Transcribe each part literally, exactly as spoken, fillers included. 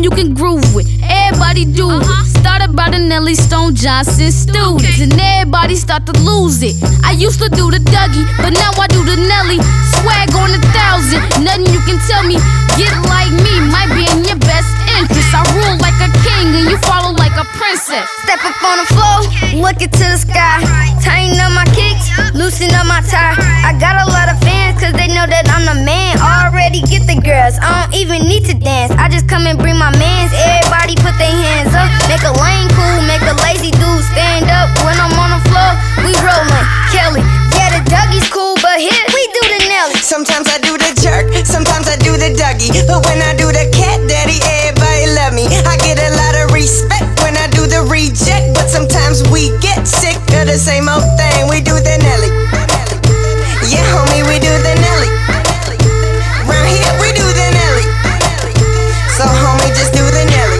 you can groove with. Everybody do it. Started by the Nelly Stone Johnson students, and everybody start to lose it. I used to do the Dougie, but now I do the Nelly. Swag on a thousand, nothing you can tell me. Get like me, might be in your best interest. I rule like a king and you follow like a princess. Step up on the floor, look into the sky. Tighten up my kicks, loosen up my tie. I got a lot of fans cause they know that I'm the man. Already get the girls, I don't even need to dance. I just come and bring my mans. Everybody put their hands up. Make a lane cool, make a lazy dude stand up. When I'm on the floor, we rollin'. Kelly, yeah, the Dougie's cool, but here we do the Nelly. Sometimes I do the jerk, sometimes I do the Dougie. But when I do the cat daddy, everybody love me. I get a lot of respect when I do the reject. But sometimes we get sick of the same old thing. We do the Nelly. Yeah, homie, we do the Nelly. Round here, we do the Nelly. So, homie, just do the Nelly.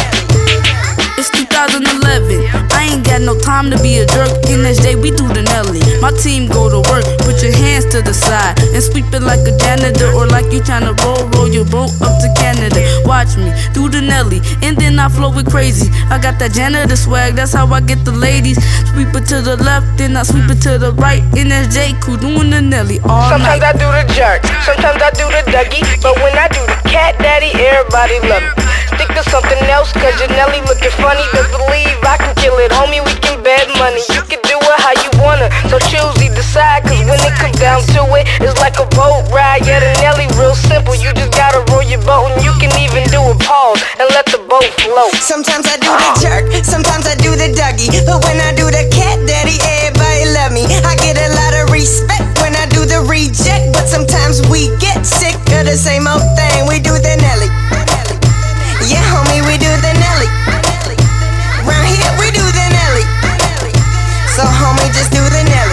It's two thousand eleven, I ain't got no time to be a jerk. In this day, we do the Nelly. My team go to work, put your hands to the side and sweep it like a janitor, or like you tryna roll, roll your boat up to Canada. Watch me do the Nelly, and then I flow it crazy. I got that janitor swag, that's how I get the ladies. Sweep it to the left, then I sweep it to the right. And that's J. Cool doing the Nelly all Sometimes night. I do the jerk, sometimes I do the Dougie. But when I do the cat daddy, everybody love me. Stick to something else, cause your Nelly looking funny. Just believe I can kill it, homie, we can bet money. You can do it how you wanna, so choose either side. Cause when it comes down to it, it's like a boat ride. Yeah, the Nelly real simple, you just gotta roll your boat. And you can even do a pause and let the boat float. Sometimes I do the jerk, sometimes I do the Dougie. But when I do the cat daddy, everybody love me. I get a lot of respect when I do the reject. But sometimes we get sick of the same old thing. We do the Nelly. Yeah, homie, we do the Nelly. Round here, we do the Nelly. So, homie, just do the Nelly.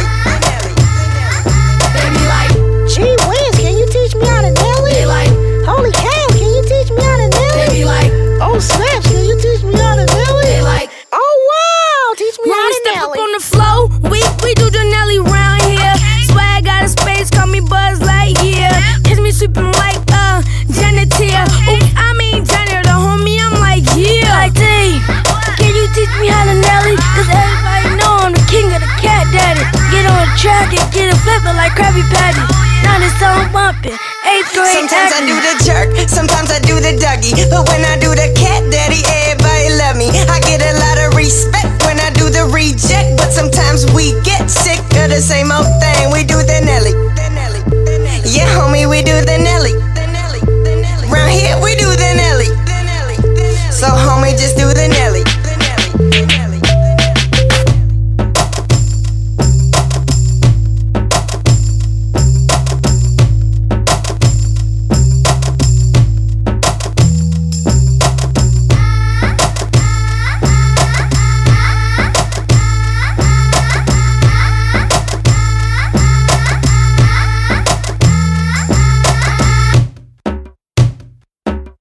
They be like, Gee whiz, can you teach me how to Nelly? they like, Holy cow, can you teach me how to they Nelly? be like, Oh snaps, can you teach me how to Nelly? they like. Oh wow, teach me When how we to step up Nelly. on the floor, we we do the Nelly round here. Swag out of space, call me Buzz Lightyear. Catch me sweeping like uh janitor. Oops, I mean janitor, homie. I'm like yeah. Like D, can you teach me how to Nelly? Cause everybody know I'm the king of the cat daddy. Get on the track and get it flipping like Krabby Patty. Now this song bumping, eighth grade. Sometimes I do the jerk, sometimes I do the Dougie. But when I do the cat daddy,